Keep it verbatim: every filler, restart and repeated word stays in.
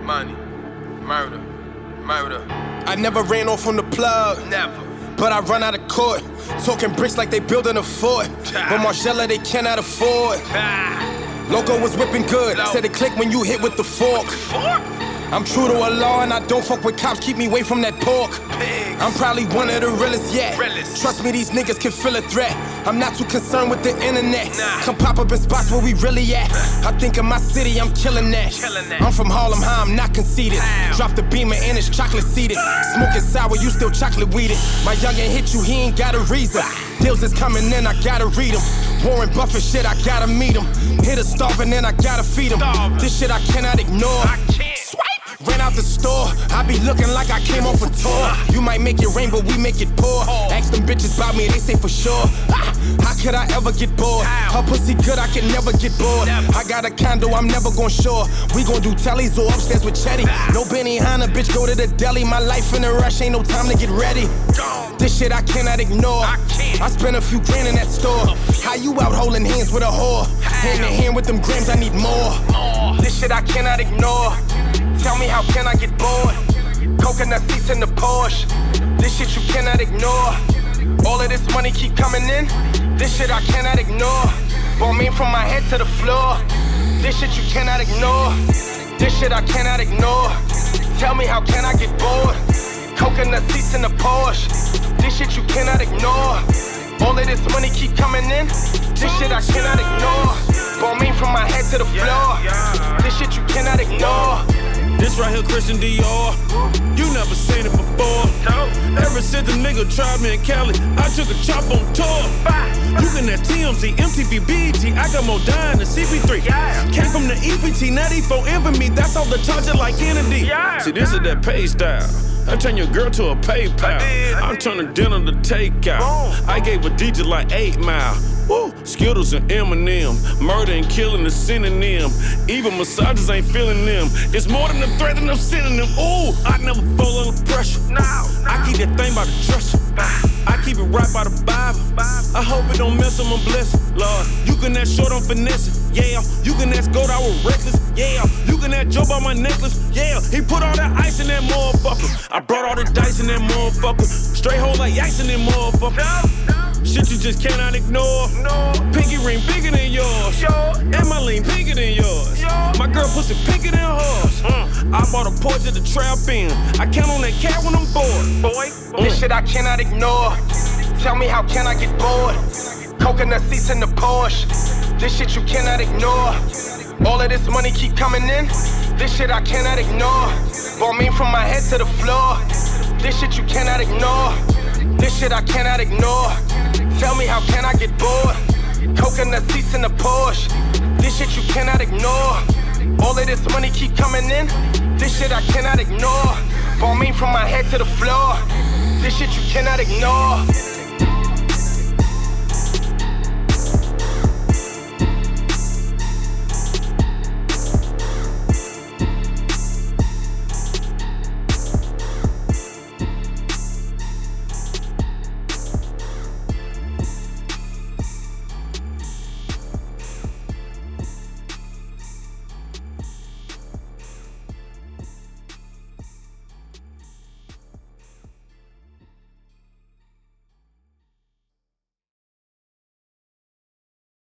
money, murder, murder. I never ran off on the plug. Never. But I run out of court, talking bricks like they building a fort. But Margiela they cannot afford. Loco was whipping good, said it click when you hit with the fork. I'm true to a law and I don't fuck with cops, keep me away from that pork. I'm probably one of the realest yet. Trust me, these niggas can feel a threat. I'm not too concerned with the internet. Come pop up in spots where we really at. I think of my city, I'm killing that. I'm from Harlem High, I'm not conceited. Drop the beamer and it's chocolate seeded. Smoking sour, you still chocolate weeded. My youngin' hit you, he ain't got a reason. Deals is coming in, I gotta read them. Warren Buffett shit, I gotta meet him. Hit a starving and I gotta feed him. This shit I cannot ignore. Swipe! Ran out the store, I be looking like I came off a tour. You might make it rain, but we make it pour. Ask them bitches about me, they say for sure. Ah, how could I ever get bored? Her pussy good, I can never get bored. I got a condo, I'm never gon' shore. We gon' do tellies or upstairs with Chetty. No Benihana, bitch, go to the deli. My life in a rush, ain't no time to get ready. This shit I cannot ignore. I spent a few grand in that store. How you out holding hands with a whore? Hand in hand with them grams, I need more. This shit I cannot ignore. Tell me how can I get bored? Coconut seats in the Porsche. This shit you cannot ignore. All of this money keep coming in. This shit I cannot ignore. Bought me from my head to the floor. This shit you cannot ignore. This shit I cannot ignore. Tell me how can I get bored? Coconut seats in the Porsche. This shit you cannot ignore. All of this money keep coming in. This shit I cannot ignore. Bought me from my head to the floor. This shit you cannot ignore. This right here, Christian Dior. You never seen it before. Ever since the nigga tried me in Cali, I took a chop on tour. You can at T M Z, M T V, B E T. I got more dying than C P three. Came from the E P T, ninety-four infamy. That's all the target like Kennedy. See, this is that pay style. I turn your girl to a PayPal. I'm turning dinner to takeout. I gave a D J like eight mile. Woo, Skittles and Eminem. Murder and killing a synonym. Even massages ain't feeling them. It's more than a threat than I'm sending them. Ooh, I never fall under pressure. I keep that thing by the dresser. I keep it right by the Bible. I hope it don't mess with my blessing. Lord, you can ask short on finesse. Yeah, you can ask gold, I was reckless. Yeah, you can ask Joe about my necklace. Yeah, he put all that ice in that motherfucker. I brought all the dice in that motherfucker. Straight hole like ice in that motherfucker. Shit you just cannot ignore. No. Pinky ring bigger than yours. Yo. And my lean bigger than yours. Yo. My girl pussy bigger than hers. Mm. I bought a Porsche at the trap in. I count on that cat when I'm bored. Boy, mm. This shit I cannot ignore. Tell me how can I get bored? Coconut seats in the Porsche. This shit you cannot ignore. All of this money keep coming in. This shit I cannot ignore. Bought me from my head to the floor. This shit you cannot ignore. This shit I cannot ignore. Tell me how can I get bored? Coconut seats in the Porsche. This shit you cannot ignore. All of this money keep coming in. This shit I cannot ignore. Bought me from my head to the floor. This shit you cannot ignore.